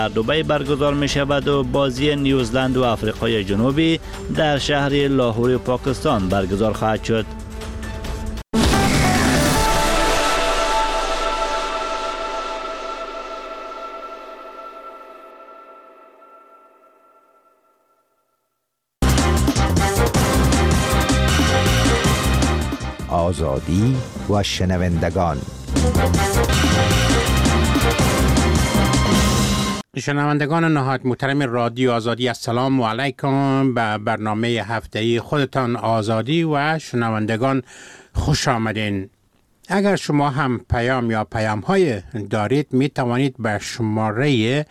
در دبی برگزار می شود و بازی نیوزلند و آفریقای جنوبی در شهر لاهور پاکستان برگزار خواهد شد. آزادی و شنوندگان. شنوندگان نهایت محترم رادیو آزادی، السلام علیکم. به برنامه هفته‌ای خودتان آزادی و شنوندگان خوش آمدین. اگر شما هم پیام یا پیام‌های دارید می توانید به شماره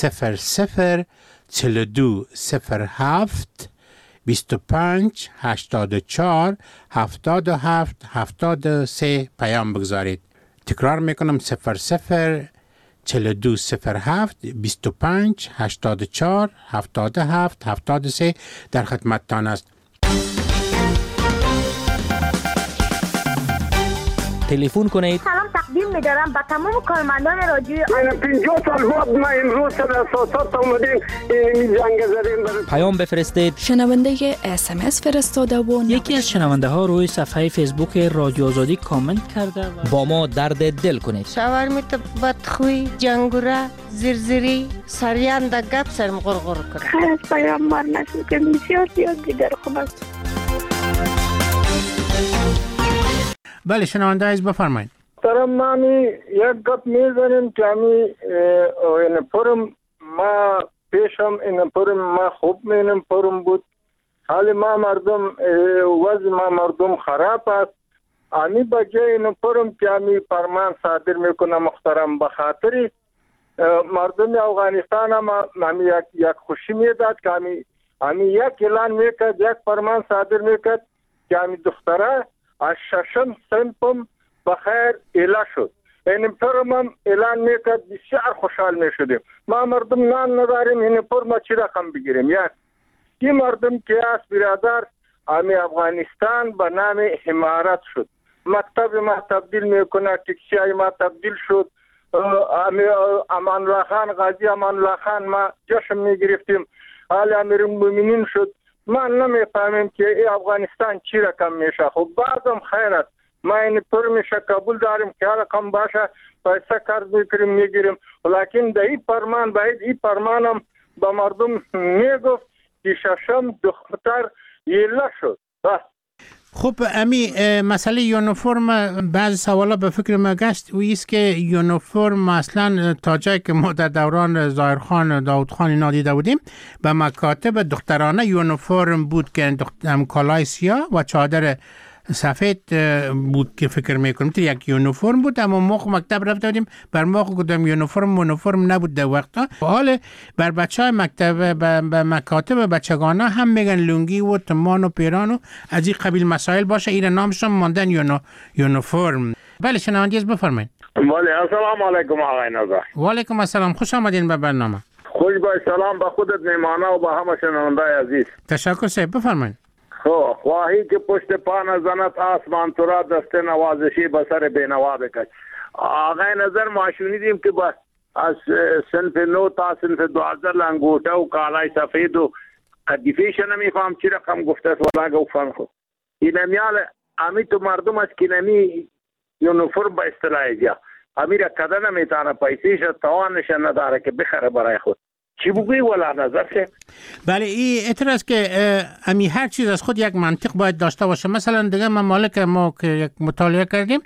004207 25 84 77 73 پیام بگذارید. تکرار میکنم 004207 25 84 77 73 در خدمتتان است. تلفن کنید. سلام تقدیم می‌دارم به تمام کارمندان رادیو. 50 سال بعد ما امروز سر اساسات اومدیم این جنگ زدیم. پیام بفرستید. شنونده SMS فرستاده و یکی از شنونده ها روی صفحه فیسبوک رادیو آزادی کامنت کرده با ما درد دل کنید. شاورمیت بدخوی، جنگوره، زرزری، سریان دا گپ سرم غرغر کرد. خیلی از پیام مار نشد که بسیار دیگر خوب است. بله شنونده عزیز بفرمایید. من یک گپ میزنیم که این پرم ما پیشم این پرم ما خوب مینم پرم بود. حال ما مردم وضع ما مردم خراب است. امی بجای این پرم که امی فرمان صادر میکنه محترم بخاطری مردم افغانستان امی یک خوشی میداد که امی یک اعلان میکرد، یک فرمان صادر میکرد که امی دختره از ششم سنپم بخیر اعلان شد. این پرم هم اعلان میکرد، بسیار خوشحال میشدیم. ما مردم نان نداریم، این پرم چی رقم بگیریم؟ یک این مردم که از برادر امی افغانستان به نام امارت شد. مکتب ما تبدیل میکنه، تکسی ما تبدیل شد. امان الله خان، غازی امان الله خان ما جشن میگرفتیم. حال امیر المؤمنین شد. ما نمیفهمیم که ای افغانستان چی رقم میشه. خب بعدم خیرت ما این پرمیشه قبول داریم که رقم باشه، پیسه قرض میکنیم میگیریم، ولیکن در این فرمان باید این فرمانم به مردم میگفت که ششم دختر ایله شد. بس خب امی مسئله یونیفرم بعض سوالا به فکر ما گشت و ایست که یونیفرم اصلا تا جایی که ما در دوران ظاهرخان داودخان اینا دیده بودیم به مکاتب دخترانه یونیفرم بود که کالای سیاه و چادر سفید بود که فکر میکنم تو یک یونیفرم بود. اما موقع مکتب رفته بودیم بر موقع کدام یونیفرم نبود در وقتا. حال بر بچهای مکتب به مکاتب بچگانه هم میگن لونگی و تمان و پیران و از این قبیل مسائل باشه، این نامشون ماندن یونیفرم. بله شنوندگان بفرمایید. بله السلام علیکم آقای نظر. و علیکم السلام، خوش آمدین به برنامه. خوش باش، سلام به خودت میمانه و به همه شنونده عزیز. تشکر صاحب بفرمایید. خواهی که پشت پا نزند آسمان تو را دست نوازشی بسر بینوا بکش. آقای نظر ما شنیدیم که از صنف 9 تا صنف 12 لنگوټه و کالای سفید و قدیفیش نمیفهم چی رقم گفته است ولا گفتن خود این میال امی تو مردم از که نمی یونیفرم به اصطلاح جا امی را کده نمیتانه پیسیش توانش نداره که بخره برای خود. چی بگویی ولا نظر شد؟ بله این اعتراض که امی هر چیز از خود یک منطق باید داشته باشه. مثلا دیگه ممالک ما که یک مطالعه کردیم،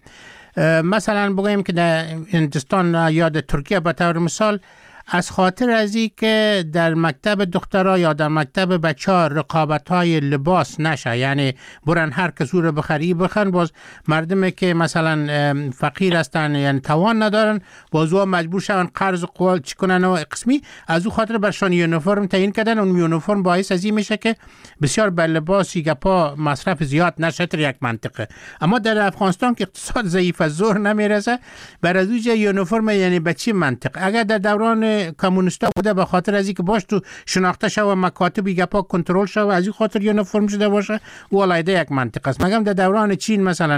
مثلا بگوییم که در هندوستان یا در ترکیه به طور مثال از خاطر از این که در مکتب دخترها یا در مکتب بچه‌ها رقابت‌های لباس نشه، یعنی برن هر کس رو بخری بخرن، باز مردمی که مثلا فقیر هستن یعنی توان ندارن باز او مجبور شون قرض قول چی کنن و قسمی از او خاطر برشان یونیفرم تعیین کردن. اون یونیفرم باعث از این میشه که بسیار بر لباسی گپا مصرف زیاد نشه. یک منطقه. اما در افغانستان که اقتصاد ضعیف از ظهر نمیرسه بر از یونیفرم یعنی به چی منطق؟ اگر در دوران کمونیستا بوده به خاطر از اینکه باش تو شناخته شو و مکاتب گپا کنترل شو از این خاطر یونیفرم شده باشه ولایده یک منطقه است. مگم در دوران چین مثلا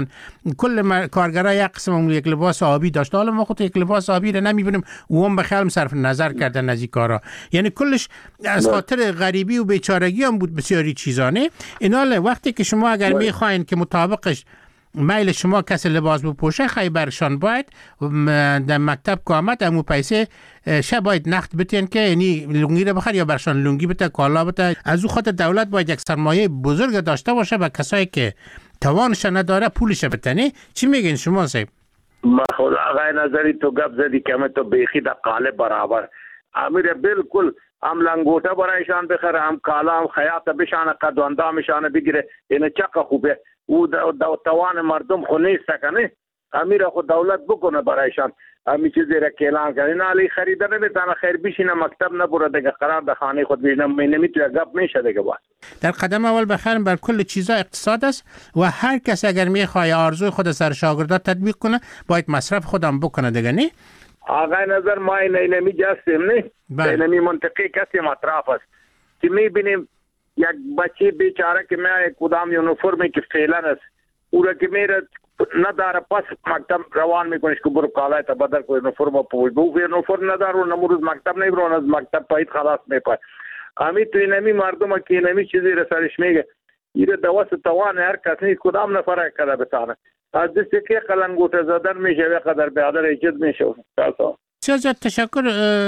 کل کارگرا یک قسم یک لباس آبی داشت، حالا ما خود یک لباس آبی رو نمیبینیم و هم به خیال صرف نظر کردن از این کارا، یعنی کلش از خاطر غریبی و بیچارگی هم بود بسیاری چیزانه. اینا وقتی که شما اگر میخواین که مطابقش میل شما کسی لباس بپوشه خیلی برشان باید در مکتب که آمد امو پیسه باید نقد بتین که یعنی لونگی رو بخر یا برشان لونگی بته کالا بته. از او خاطر دولت باید یک سرمایه بزرگ داشته باشه و کسایی که توانش نداره پولش بتنه. چی میگین شما صاحب؟ خود آقای نظری تو گپ زدی که تو بیخی در قالب برابر امیر بالکل هم لنگوټه برایشان بخره هم کالا هم خیاطه بشانه قدونده میشانه بگیره. اینه چقه خوبه او دا توان مردم خو نیست کنه امیر خو دولت بکنه برایشان امی چیزی را که اعلان کنه نه علی خریده نمیتونه خیر بشینه مکتب نبره دیگه قرار به خانه خود بشینه نمیتونه گپ میشه دیگه. باید در قدم اول بخیر بر کل چیزا اقتصاد است و هر کس اگر میخواد آرزوی خود سر شاگردات تطبیق کنه باید مصرف خودم بکنه دیگه. نه آقای نظر ما اینمی جستیم نه اینمی منطقی کسی مطرف است که میبینیم یک بچه بیچاره که میای کدام یونیفرمی که فعلا است او را که میره نداره پس مکتب روان میکنش که برو کالای تا بدل کو یونیفرم پوش بو یونیفرم نداره و نمروز مکتب نمیرون از مکتب پایید خلاص میپای. امی تو اینمی مردم که اینمی چیزی را سرش میگه ایره دوست توان هر کس نیست کدام نفره کده بتانه از دستی که قلنگوت زدن میشه و قدر بیادر ایجاد میشه. بسیار تشکر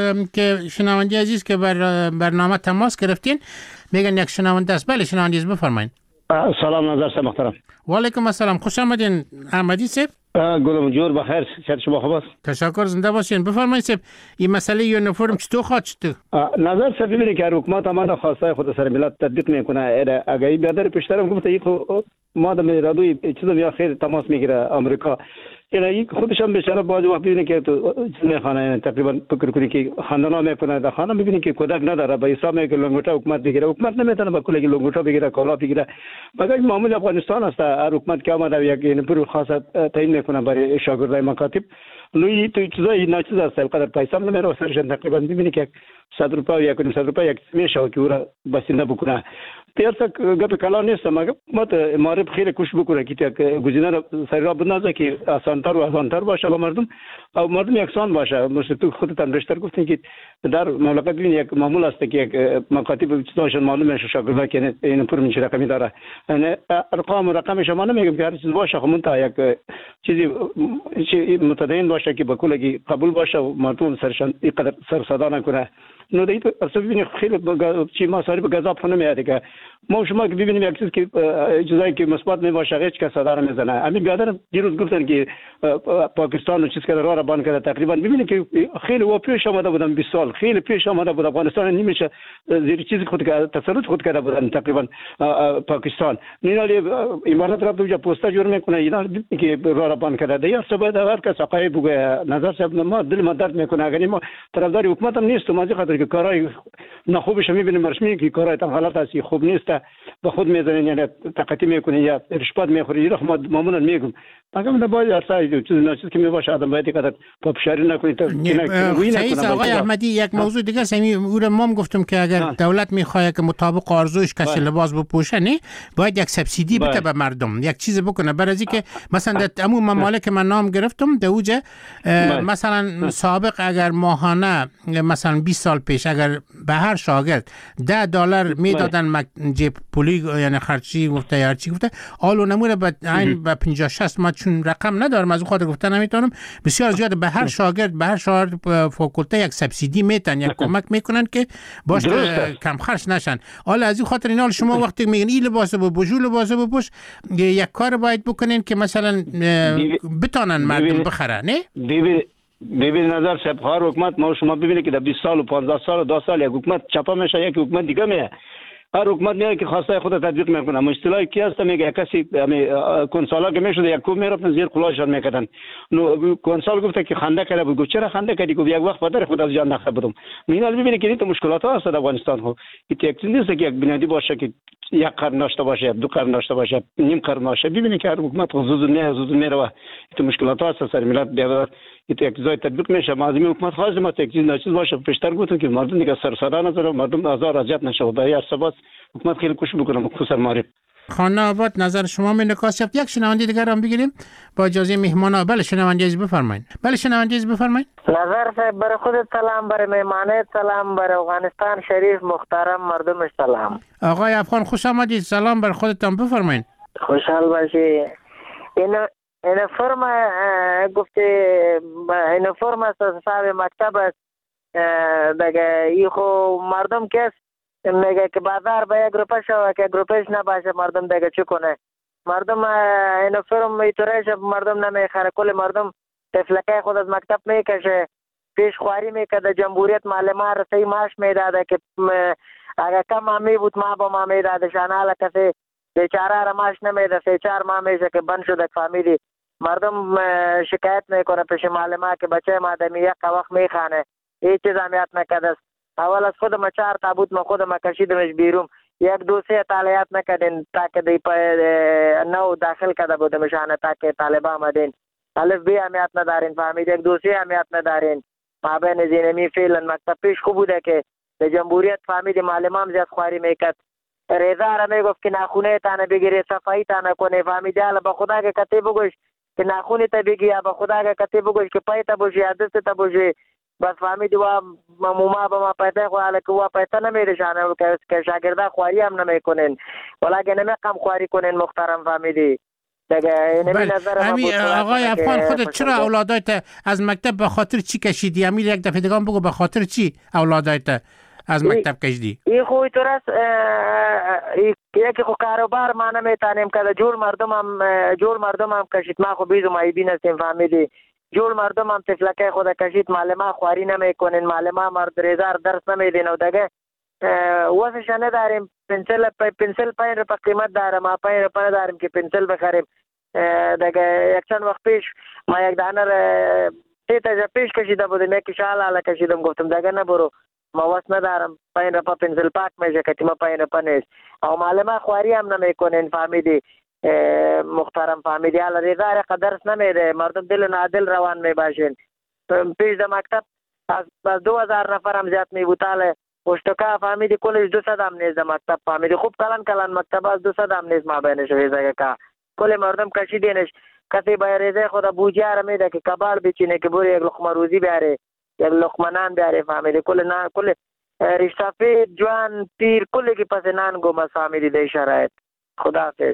که شنونده عزیز که بر برنامه تماس گرفتین. میگن یک شنونده است. بله شنونده عزیز بفرمایید. سلام نظر صاحب محترم. و علیکم السلام، خوش آمدین احمدی صاحب. گلم جور بخیر، شد شما خوب است؟ تشکر، زنده باشین. بفرمایید صاحب این مسئله یونیفرم چطور خواهد شد؟ نظر صاحب ببینید که حکومت ما خواسته خود سر ملت تطبیق میکنه. اگه بیادر پیشترم گفته یک ما در میرادوی چیزا یا خیر تماس میگیره آمریکا، یعنی خودش هم بیچاره باز وقت ببینه که تو میخوانه تقریبا فکر کنی که خاندانا میکنه در خانه میبینی که کودک نداره به حساب میگه لنگوټه حکومت بگیره. حکومت نمیتونه با کلی لنگوټه بگیره کالا بگیره. مگر معمول افغانستان است هر حکومت که آمده یک نیپور خاصه تعیین میکنه برای شاگردای مکاتب لوی تو چیزای ناچیز است قدر پیسه هم نمیره سرشن تقریبا ببینی که 100 روپیه یا 100 روپیه یک میشه که اون بسنده بکنه. پیرسا گپ کلا نیست مگر مت معرف خیلی کوشش بکنه که گزینه سر را بنازه که آسان‌تر باشه با مردم او مردم یکسان باشه. مثل تو خودت هم بیشتر گفتین که در مملکت ببین یک معمول است که یک مکاتب چیزاشون معلومه میشه شاگردا که این پر من رقمی داره. یعنی رقم شما نمیگم که هر چیز باشه خب تا یک چیزی متدین باشه که به کلی قبول باشه و مردم سرشان اینقدر سر صدا نکنه. نو دیت اصلا ببینید خیلی چی مسائل به گزاف نمیاد که ما شما که ببینیم یک چیز که چیزایی که مثبت میباشه هیچ کس صدا نمیزنه. همین بیادر دیروز گفتن که پاکستان و چیز که راه بان کرده تقریبا ببینید که خیلی و پیش آمده بودن 20 سال خیلی پیش آمده بود افغانستان نمیشه زیر چیزی خود تسلط خود کرده بودن تقریبا پاکستان. نینالی امارات را دوجا پوستا جور میکنه اینا که راه بان کرده یا سبب هر کس حقایق بگه. نظر صاحب ما دل ما درد میکنه اگر ما طرفدار حکومت هم نیست ما خاطر که کارهای نخوبش میبینیم رسمی که کارهای تام حالت هستی خوب نیست به خود میزنین یعنی تقاطی میکنین یا رشوت میخورین. ما معمولا میگم اگه باید ارسای چیز ناچیز که میباشه آدم باید قدر پاپشاری نکنید. صحیح آقای احمدی یک موضوع دیگه سمی اون ما گفتم که اگر دولت میخواد که مطابق آرزوش کسی لباس بپوشه نه باید یک سبسیدی بده به مردم یک چیز بکنه. برای اینکه مثلا در عموم ممالک من نام گرفتم دوجه مثلا سابق اگر ماهانه مثلا 20 سال پیش اگر به هر شاگرد $10 میدادن جیب پولی یعنی خرچی گفته یا چی گفته آلو نموره به این به 50-60 ما چون رقم ندارم از خاطر گفتن نمیتونم بسیار زیاد به هر شاگرد به هر شاگرد فاکولته یک سبسیدی میتن یک کمک میکنن که باش کم خرج نشن. حالا از این خاطر اینا شما وقتی میگن این لباس بپوش لباس بپوش یک کار باید بکنین که مثلا بتونن مردم بخرن. نه ببین نظر صاحب هر حکومت ما شما ببینید که در 20 سال و 15 سال و 2 سال یک حکومت چپا میشه یک حکومت دیگه میاد. هر حکومت میاد که خواسته خود تطبیق میکنه. مشکلی کی هست میگه کسی کنسالا که میشد یک کوم میرفتن زیر قلاشان میکردن. نو کنسال گفت که خنده کرده بود. گفت چرا خنده کردی؟ گفت یک وقت پدر خود از جان نخبه بودم. میاد ببینید که این مشکلات ها هست در افغانستان. خب این یک چیز نیست که یک بنیادی باشه که یک قرن داشته باشه، دو قرن داشته باشه، نیم قرن باشه. ببینید که هر حکومت حدود میره و این مشکلات ها هست سر ملت بیاد یک جای تطبیق میشه. معظمی حکومت خواست ما یک چیز ناچیز باشه. پیشتر گفتم که مردم دیگه سرسرا نذاره، مردم آزار اذیت نشه و برای ثبات حکومت خیلی کوشش بکنه خصوصا معرف. خانه آباد نظر شما می نکاس شد. یک شنونده دیگر هم بگیریم با اجازه مهمان. بله شنونده عزیز بفرمایید. بله شنونده عزیز بفرمایید. نظر صاحب برای خودت سلام، برای مهمانت سلام، برای افغانستان شریف محترم مردمش سلام. آقای افغان خوش آمدید. سلام بر خودتان بفرمایید. خوشحال باشی. این فرم گفته این فرم است صاحب مکتب است دیگه. ای خو مردم کس میگه که بازار به یک روپه شوه که یک روپهش نباشه مردم دیگه چی کنه؟ مردم این فرم ایتوریش مردم نمیخره. کل مردم تفلکه خود از مکتب میکشه، پیش خواری میکده. جمهوریت معلمان رسی معاش میداده که اگر کم هم می بود ما با ما میداده شانه حالا کسی بیچاره را معاش نمیده. 3-4 ماه میشه که بند شده فامیلی. مردم شکایت میکنه پیش معلمان که بچه ما دمی یک وقت میخانه. هیچ چیز همیت نکده. اول از خودم 4 تابوت ما خودم کشیدمش بیرون. 1-2 طالعات نکردین تاکه دی نو داخل کرده بودم شانه تاکه طالبا آمدین. الف بی اهمیت ندارین فهمید. 1-2 اهمیت ندارین. ما بین زینمی فعلا مکتب پیش خوب بوده که به جمهوریت فهمید معلمان زیاد خواری میکرد. رضا را میگفت که ناخونه تانه بگیری صفایی تانه کنه فهمیدی. حالا به خدا که کتی بگوش که ناخونه تا بگی یا به خدا که کتی بگوش که پای تا بوشی یا دست تا بوشی بس فهمیدی و موما با ما پیدا خواهد که و پیدا نمیرشانه که شاگرده خواری هم نمیکنین ولی نمی کم خواری کنین محترم فهمیدی. آقای افغان خودت چرا اولادایت از مکتب به خاطر چی کشیدی؟ امیر یک دفعه دیگه بگو به خاطر چی اولادایت از مکتب کشیدی؟ این خوی تو راست یکی خو کاروبار ما نمیتانیم که جور مردم هم کشید. ما خو بیزو مایبی نستیم فهمیدی. جور مردم هم تفلکه خود کشید. معلمان خواری نمیکنین، معلمان مرد ریزار درس نمیدین و دیگه واسش نداریم. پنسل 5 روپه قیمت داره. ما 5 روپه نداریم که پنسل بخریم. دیگه یک چند وقت پیش ما یک دانه تیتا پیش کشیده بودیم. یکی شال حالا کشیدم گفتم دیگه نبرو ما واسه ندارم. 5 روپه پنسل پاک میشه که ما 5 روپه نیست. او معلمان خواری هم نمیکنین فهمیدی محترم فهمیدی. حالا ریزار قدرس نمیده. مردم دل و نادل روان میباشین. پیش در مکتب از 2000 نفر هم زیاد میبوتاله اشتکا فهمیدی. کلش 200 هم نیست در مکتب فهمیدی. خوب کلان مکتب از 200 هم نیست ما بینش ریزه که کل مردم کشیدینش. کسی باید ریزه خود بوجه را میده که کبال بچینه که بوری یک لقمه روزی بیاره، یک لقمه نان بیاره فهمیدی. کل رشتفید جوان پیر کلی که پس نان گم از فهمیدی دی شرایط. خداحافظ.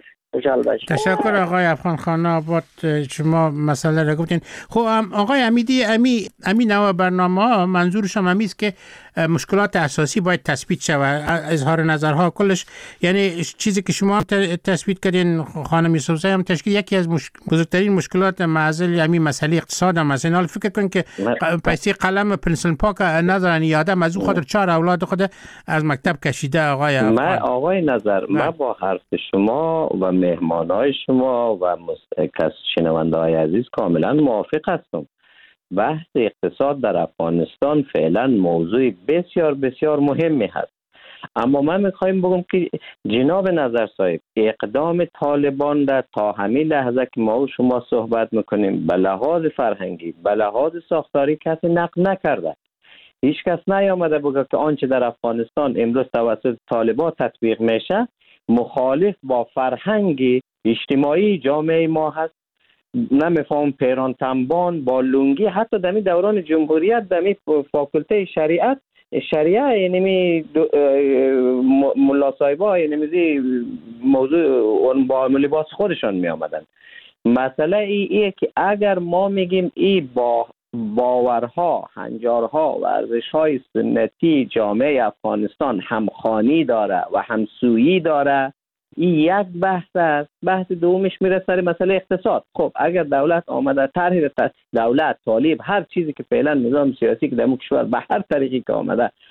تشکر آقای افغان خانه آباد. شما مسئله را گفتین. خب آقای امیدی امی نوع برنامه ها منظورش هم است که مشکلات اساسی باید تثبیت شود. اظهار نظرها کلش یعنی چیزی که شما تثبیت کردین خانم یوسفزی هم تشکیل یکی از بزرگترین مشکلات معضل امی مسئله اقتصاد هم است. حال فکر کن که پیسه قلم پنسل پاک ندارن. یادم از او خاطر 4 اولاد خود از مکتب کشیده آقای افغان. آقای نظر من با حرف شما و مهمانای شما و شنونده های عزیز کاملا موافق هستم. بحث اقتصاد در افغانستان فعلا موضوع بسیار بسیار مهمی هست. اما من میخوایم بگم که جناب نظر صاحب اقدام طالبان در تا همین لحظه که ما و شما صحبت میکنیم به لحاظ فرهنگی به لحاظ ساختاری کسی نقد نکرده. هیچ کس نیامده بگه که آنچه در افغانستان امروز توسط طالبان تطبیق میشه مخالف با فرهنگ اجتماعی جامعه ما هست. نمیفهم پیران تنبان با لنگی حتی در دوران جمهوریت در فاکولته شریعه یعنی ملا صاحبا یعنی موضوع با لباس خودشان می آمدن. مسئله ایه که اگر ما میگیم ای با باورها، هنجارها و ارزش‌های سنتی جامعه افغانستان همخوانی داره و همسویی داره، این یک بحث است. بحث دومش میره سر مسئله اقتصاد. خب اگر دولت آمده طرح دولت طالب هر چیزی که فعلا نظام سیاسی که در کشور به هر طریقی که آمده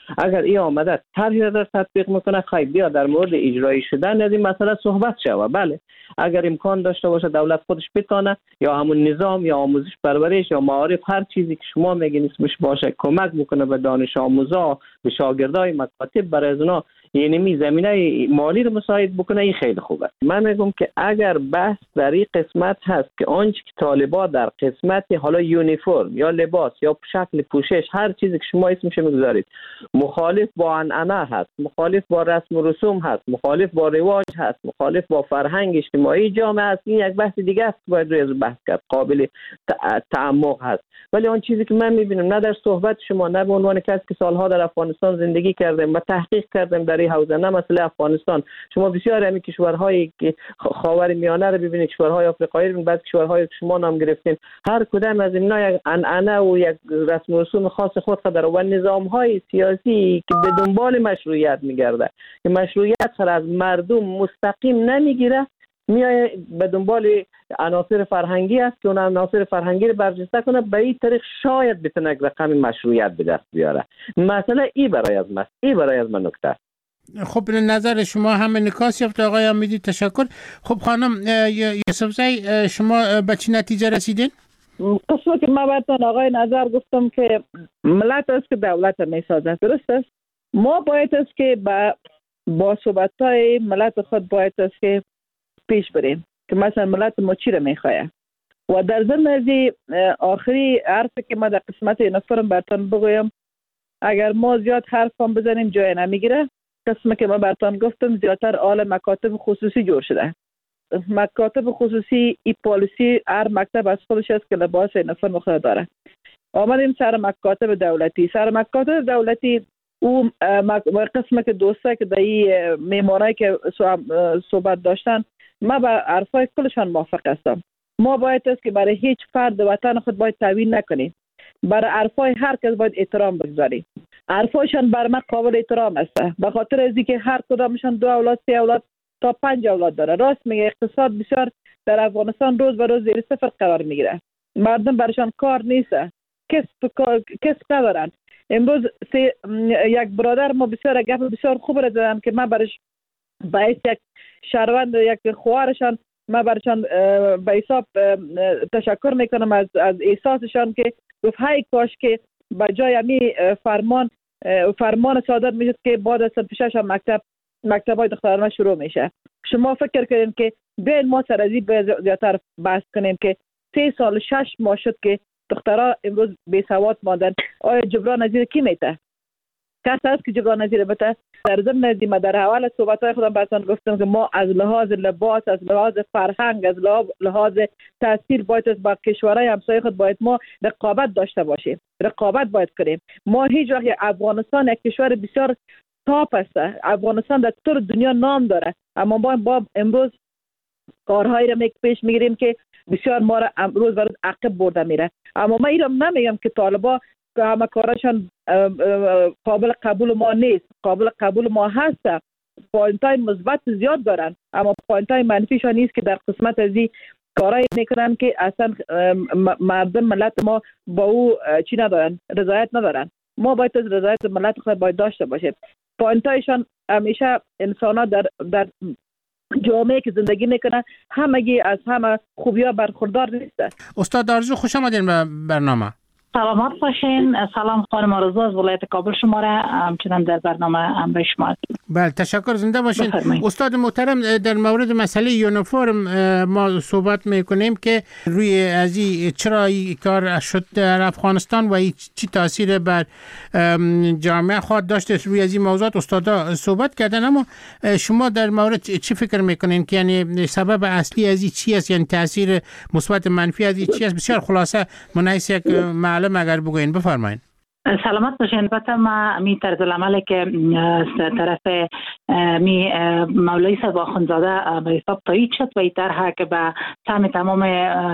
اگر این آمده طرحی را در تطبیق میکنه، خواهی بیا در مورد اجرایی شدن از این مسئله صحبت شود. بله اگر امکان داشته باشه دولت خودش بتانه یا همون نظام یا آموزش پرورش یا معارف هر چیزی که شما میگین اسمش باشه کمک بکنه به دانش آموزا، به شاگردای مکاتب، برای از اونا یعنی زمینه مالی رو مساعد بکنه، این خیلی خوبه. من میگم که اگر بحث در این قسمت هست که آنچه که طالبا در قسمت حالا یونیفرم یا لباس یا شکل پوشش هر چیزی که شما اسمش میگذارید مخالف با عنعنه هست، مخالف با رسم و رسوم هست، مخالف با رواج هست، مخالف با فرهنگ اجتماعی جامعه است، این یک بحث دیگه است باید روی از بحث کرد، قابل تعمق هست. ولی آن چیزی که من میبینم نه در صحبت شما نه به عنوان کسی که سالها در افغانستان زندگی کردم و تحقیق کردم در این حوزه، نه مسئله افغانستان، شما بسیار همین کشورهای که خاور میانه رو ببینید، کشورهای آفریقایی رو، بعضی کشورهای که شما نام گرفتین، هر کدام از اینا یک عنعنه و یک رسم و رسوم خاص خود داره و نظامهای سیاسی که به دنبال مشروعیت میگرده که مشروعیت خود از مردم مستقیم نمیگیره، میای به دنبال عناصر فرهنگی است که اون عناصر فرهنگی رو برجسته کنه، به این طریق شاید بتونه رقم مشروعیت به دست بیاره. مسئله ای برای از من نکته. خب نظر شما هم نکاس یافت آقای امیدی، تشکر. خب خانم یوسفزئی شما به چی نتیجه رسیدین؟ قسمت که من براتون آقای نظر گفتم که ملت است که دولت میسازه، درست است. ما باید است که با صحبت‌های ملت خود باید است که پیش بریم که مثلا ملت ما چی رو میخواه و در ضمن از آخری حرفی که ما در قسمت یونیفرم براتون بگویم، اگر ما زیاد حرف هم بزنیم جای نمیگیره. قسمی که ما براتون گفتم زیادتر آل مکاتب خصوصی جور شده. مکاتب خصوصی ای پالیسی هر مکتب از خودش است که لباس یونیفرم خود داره. آمدیم سر مکاتب دولتی او قسمی که دوسته که در این میمونایی که صحبت داشتن، ما با حرفای کلشان موافق هستم. ما باید است که برای هیچ فرد وطن خود باید توهین نکنیم. برای حرفای هر کس باید احترام بگذاریم. حرفایشان بر من قابل احترام است، به خاطر از اینکه هر کدامشان 2 اولاد 3 اولاد تا 5 اولاد داره. راست میگه، اقتصاد بسیار در افغانستان روز به روز زیر صفر قرار میگیره. مردم برشان کار نیست، کسب ندارن. امروز یک برادر ما بسیار گپ بسیار خوب را زدن که من برش باعث یک شهروند یک خوارشان ما برشان به حساب تشکر میکنم از احساسشان که گفت های کاش که بجای امی فرمان صادر میشد که بعد از 6 مکتب‌های دخترانه شروع میشه. شما فکر کردین که بیاین ما سر از این زیادتر بحث کنیم که 3 سال 6 ماه شد که دخترها امروز بی سواد ماندن. آیا جبران نظیر کی میته؟ کس هست که جبران نظیر بته؟ در ضمن دیما در اول صحبت‌های خودم براتون گفتم که ما از لحاظ لباس، از لحاظ فرهنگ، از لحاظ تاثیر باید با کشورهای همسایه خود باید ما رقابت داشته باشیم. رقابت باید کنیم. ما هیچ وقت افغانستان یک کشور بسیار تاپ است. افغانستان در طور دنیا نام داره، اما با امروز کارهایی را پیش میگیریم که بسیار ما را روز به روز عقب برده میره. اما من اینو نمیگم که طالبا که همه کارشان قابل قبول ما نیست، قابل قبول ما هست. پوینت‌های مثبت زیاد دارن، اما پوینت‌های منفیشان نیست که در قسمت از این کارایی میکنن که اصلا مردم ملت ما با او چی ندارن، رضایت ندارن. ما باید از رضایت ملت خود باید داشته باشیم. پوینت‌هایشان همیشه انسان‌ها در جامعه که زندگی میکنن همگی از همه خوبی‌ها برخوردار نیستن. استاد آرزو خوش آمدین به برنامه. سلامت باشین. سلام خانم آرزو از ولایت کابل شما را همچنان در برنامه همراه شما هستیم. بله تشکر، زنده باشین. استاد محترم، در مورد مسئله یونیفرم ما صحبت میکنیم که روی از چرا این کار شد در افغانستان و چی تاثیر بر جامعه خواهد داشته، روی از این موضوعات استادا صحبت کردن، اما شما در مورد چی فکر میکنین که یعنی سبب اصلی از این چی است، یعنی تاثیر مثبت منفی از این چی است؟ بسیار خلاصه منحیث یک معلم اگر بگوین بفرمایید. سلامت باشین. البته ما می طرز العمل که طرف می مولوی صاحب آخوندزاده به حساب تایید شد و این طرح که به سهم تمام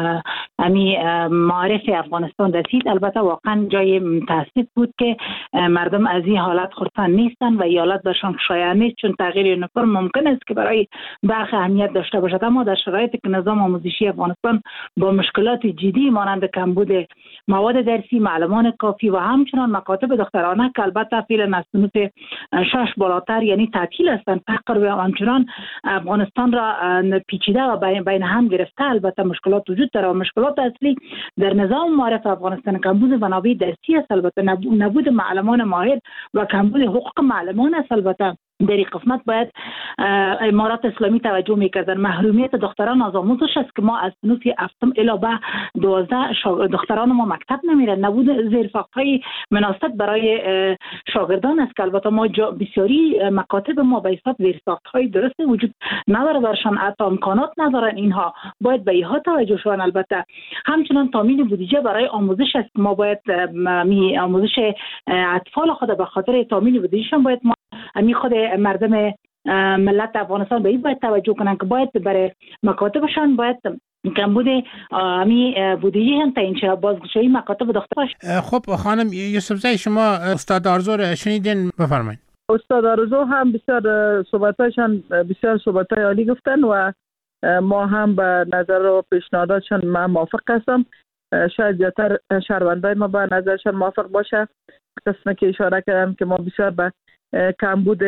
می معارف افغانستان رسید، البته واقعا جای تاسف بود که مردم از این حالت خرسند نیستن و این حالت برشان خوشایند نیست، چون تغییر یونیفرم ممکن است که برای برخی اهمیت داشته باشد، اما در شرایطی که نظام آموزشی افغانستان با مشکلات جدی مانند کمبود مواد درسی، معلمان کافی و همچنین همچنان مکاتب دخترانه که البته فعلا از صنف 6 بالاتر یعنی تعطیل هستند، فقر و همچنان افغانستان را پیچیده و بین هم گرفته. البته مشکلات وجود داره و مشکلات اصلی در نظام معرف افغانستان کمبود منابع درسی است، البته نبود معلمان ماهر و کمبود حقوق معلمان است. البته در این قسمت باید امارات اسلامی توجه میکردن. محرومیت دختران از آموزش است که ما از صنف 7 الی به 12 دختران ما مکتب نمیرن. نبود زیرساخت‌های مناسب برای شاگردان است که البته ما بسیاری مکاتب ما به حساب زیرساخت‌های درست وجود نداره برشان، حتی امکانات ندارن. اینها باید به اینها توجه شون. البته همچنان تامین بودجه برای آموزش است. ما باید آموزش اطفال خود به خاطر تامین بودجهشان باید ما خود مردم ملت افغانستان به این باید توجه کنن که باید برای مکاتبشان باید کمبود بودجه هم تعیین شه، بازگشایی مکاتب دختر. خب خانم یوسفزی، شما استاد آرزو رو شنیدین، بفرمایید. استاد آرزو هم بسیار صحبتاشان بسیار صحبتای عالی گفتن و ما هم به نظر و پیشنهاداتشان من موافق هستم. شاید زیادتر شهروندای ما به نظرشان موافق باشه. قسمه که اشاره کردم که ما بسیار به کمبود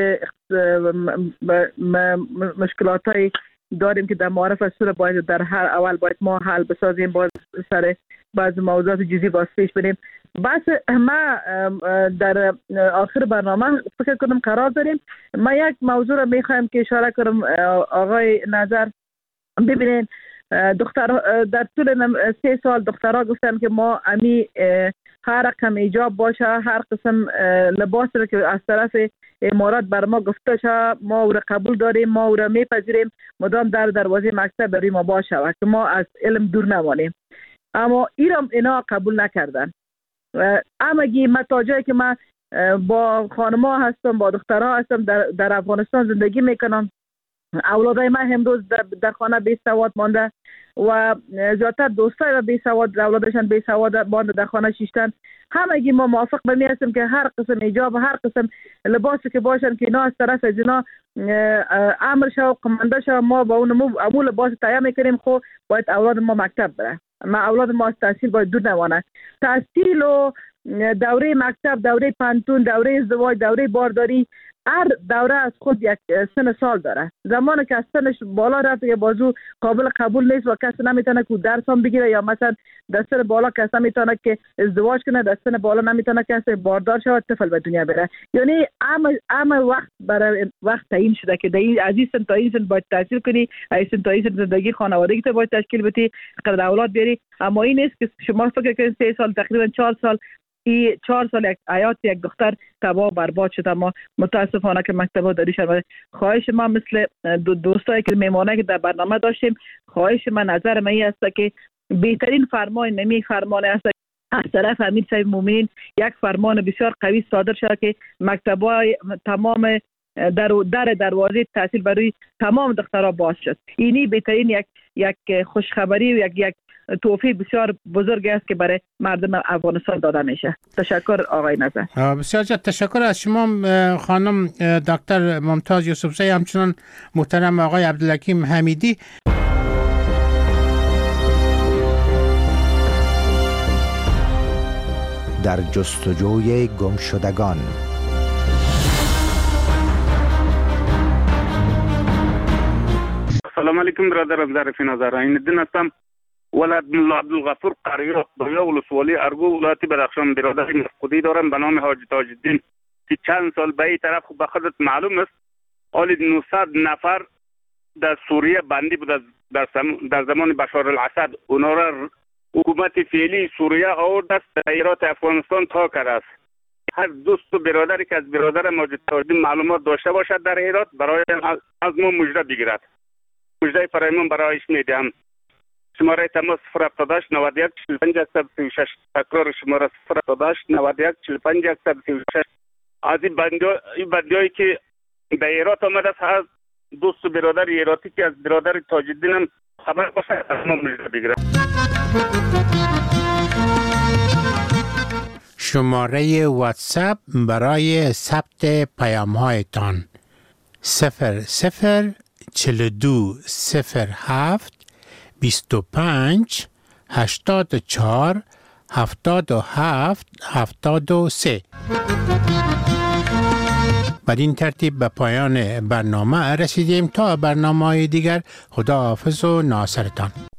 مشکلاتای داریم که در معرف از سور باید در هر اول باید ما حل بسازیم، باید سر بعض موضوعات جزئی باز پیش بریم. بس ما در آخر برنامه فکر کنم قرار داریم. ما یک موضوع را میخوایم که اشاره کنم آقای نظر. ببینین دختر در طول 3 سال دخترها گفتن که ما امی هر رقم ایجاب باشه، هر قسم لباس رو که از طرف امارات بر ما گفته شه ما او را قبول داریم، ما او را میپذیریم، مدام در دروازه مکتب برای ما باشه و که ما از علم دور نمانیم. اما اینا قبول نکردن. اما ما تا جایی که من با خانم‌ها هستم، با دخترها هستم، در افغانستان زندگی میکنم، اولادای من امروز در خانه بی سواد مانده و زیادتر دوستای و بی سواد اولادشان بی سواد مانده در خانه شیشتن. همگی ما موافق به می هستیم که هر قسم ایجاب، هر قسم لباسی که باشن که اینا از طرف از اینا امر شو و قمانده شو، ما با اون لباس تهیه میکنیم. خب باید اولاد ما مکتب بره، ما اولاد ما از تحصیل باید دور نمانه. تحصیل و دوره مکتب، دوره پانتون، دوره ازدواج، دوره بارداری، هر دوره از خود یک سن سال داره. زمانی که از سنش بالا رفت که بازو قابل قبول نیست و کسی نمیتونه که درس هم بگیره، یا مثلا در سن بالا کسی نمیتونه که ازدواج کنه، در سن بالا نمیتونه کسی باردار شود، طفل به دنیا بره. یعنی همه وقت برای وقت تعیین شده که از این سن تا این سن باید تحصیل کنی، از این سن تا این سن زندگی خانوادگی تو باید تشکیل بدی، قدر اولاد بیاری. اما این نیست که شما فکر کنید 3 سال تقریبا 4 سال 4 سال یک حیات یک دختر تباه برباد شده. ما متاسفانه که مکتب‌ها داری شده. خواهش ما مثل دوستایی که میمونه که در برنامه داشتیم، خواهش من نظر من این است که بهترین فرمان نمی فرمان است از طرف امیر صاحب مومنین یک فرمان بسیار قوی صادر شده که مکتب‌های تمام دروازه تحصیل برای تمام دخترها باز شد. اینی بهترین یک خوشخبری و یک توفیق بسیار بزرگ است که برای مردم افغانستان داده میشه. تشکر آقای نظر. بسیار زیاد تشکر از شما خانم دکتر ممتاز یوسفزی، همچنان محترم آقای عبدالحکیم حمیدی. در جستجوی گمشدگان. السلام علیکم برادران، ظریف نظر این هستم. ولد ملا عبدالغفور قریه بایا ولسوالی ارگو ولایت بدخشان برادر مفقودی دارم به نام حاجی تاج الدین که چند سال به این طرف به خودت معلوم است حالی 900 نفر در سوریه بندی بود در زمان بشار الاسد. اونا را حکومت فعلی سوریه آورد است در ایرات افغانستان تا کرده است. هر دوست و برادری که از برادر ماجد تاج الدین معلومات داشته باشد در ایرات برای از ما مژده بگیرد. مژده فرایمان برایش میدهم. شماره تماس 078 91 45 136. تکرار شماره 078 91 45 136. از این بندیایی که در ایرات آمده است، هر دوست و برادر ایراتی که از برادر تاج الدین هم خبر باشه از ما مژده بگیرد. شماره واتساپ برای ثبت پیام‌هایتان 004207 25 84 77 73. بدین ترتیب به پایان برنامه رسیدیم. تا برنامه دیگر خداحافظ و ناصرتان.